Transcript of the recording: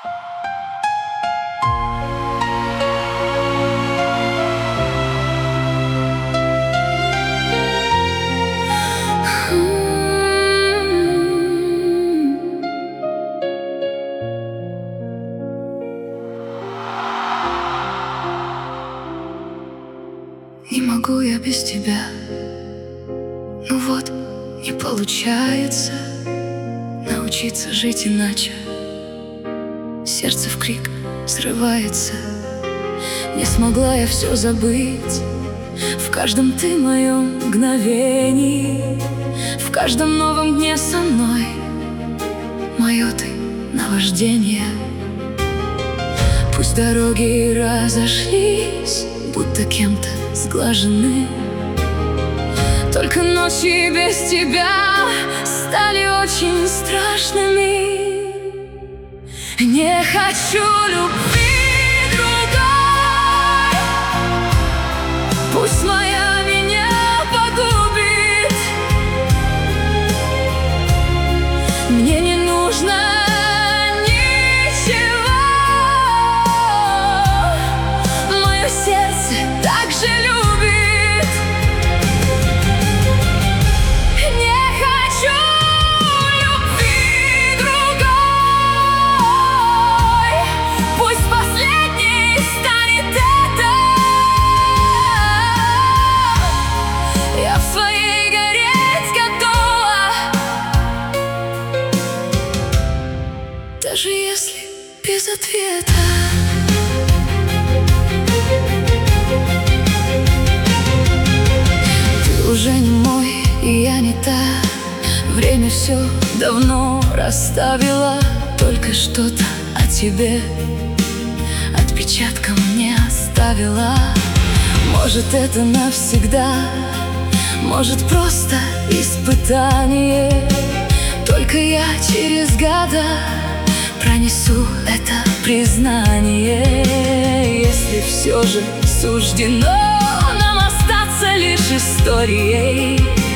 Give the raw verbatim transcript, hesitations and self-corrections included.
Не могу я без тебя. Ну вот, не получается научиться жить иначе. Сердце в крик срывается. Не смогла я все забыть. В каждом ты моем мгновении, в каждом новом дне со мной. Мое ты наваждение. Пусть дороги разошлись, будто кем-то сглажены, только ночи без тебя стали очень страшными. Не хочу любви другой, пусть моя меня погубит. Мне не нужно ничего, мое сердце так же любит. Не хочу любви другой, пусть последней станет эта. Я в своей гореть готова, даже если без ответа. Уже не мой, и я не та. Время все давно расставило. Только что-то о тебе отпечатком не оставила. Может, это навсегда, может, просто испытание. Только я через года пронесу это признание. Если все же суждено нам остаться лишь историей,